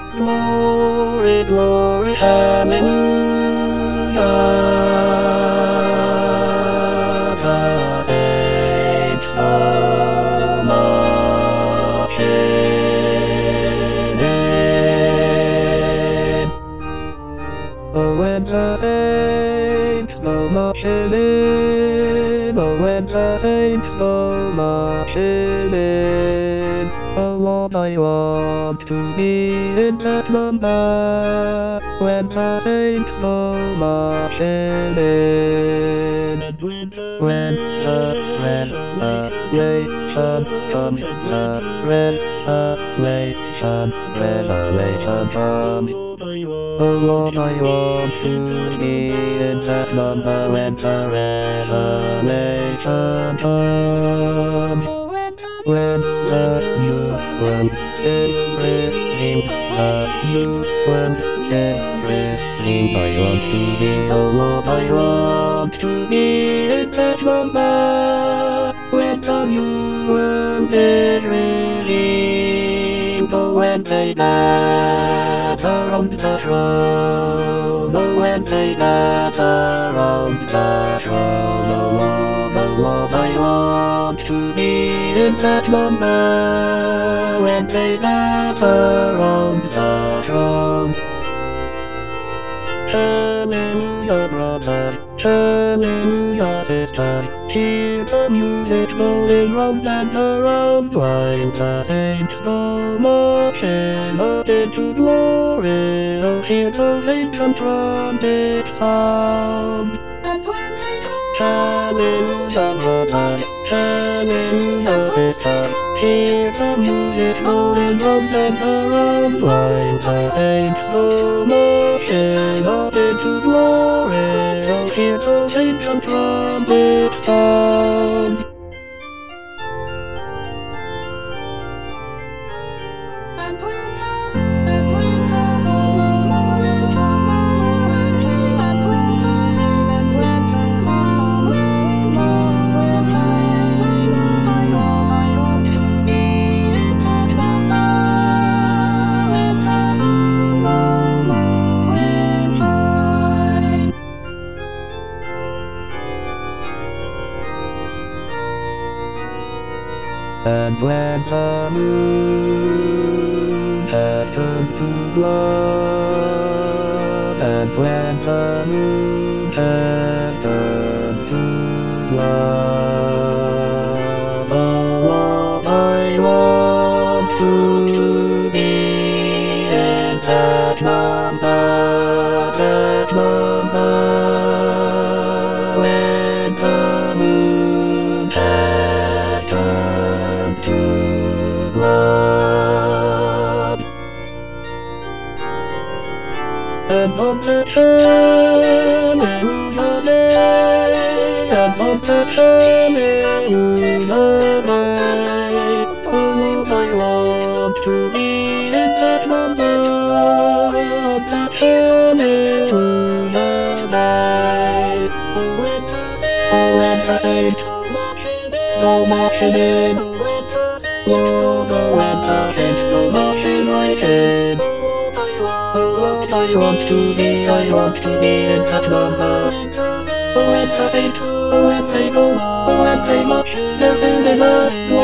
Glory, glory, hallelujah. The saints of the hidden. Oh, when the saints of the hidden. Oh, when the saints of the hidden. Oh, Lord, I want to be in that number when the saints go marching. When the revelation comes, the revelation comes. Oh Lord, I want to be in that number when the revelation comes. When the new world is redeemed, the new world is redeemed. I want to be, oh Lord, I want to be in that number when the new world is redeemed. Oh, when they gather on the throne, oh, when they gather on the throne, oh Lord, I want to be in that number when they gather on the throne. Hallelujah, brothers, hallelujah, sisters, hear the music going round and around while the saints go marching up into glory. Oh, hear those ancient trumpets sound. And when they come, hallelujah, brothers, hallelujah, sisters, hear the music going round and around while the saints go marching up into glory. Oh, hear those ancient trumpet sounds. And when the moon has turned to blood, and when the moon has turned to blood, oh Lord, I want to be in that number, when the moon has turned to blood. And on that hallelujah day, and on that hallelujah day, oh Lord, I want to be in that number, on that hallelujah day. Oh, when the saints go marching in, Lord, oh, when the saints go marching right in. Oh, Lord, I want to be in that number. Oh, when the saints, oh, when they go, oh, when they march, they'll sing their love.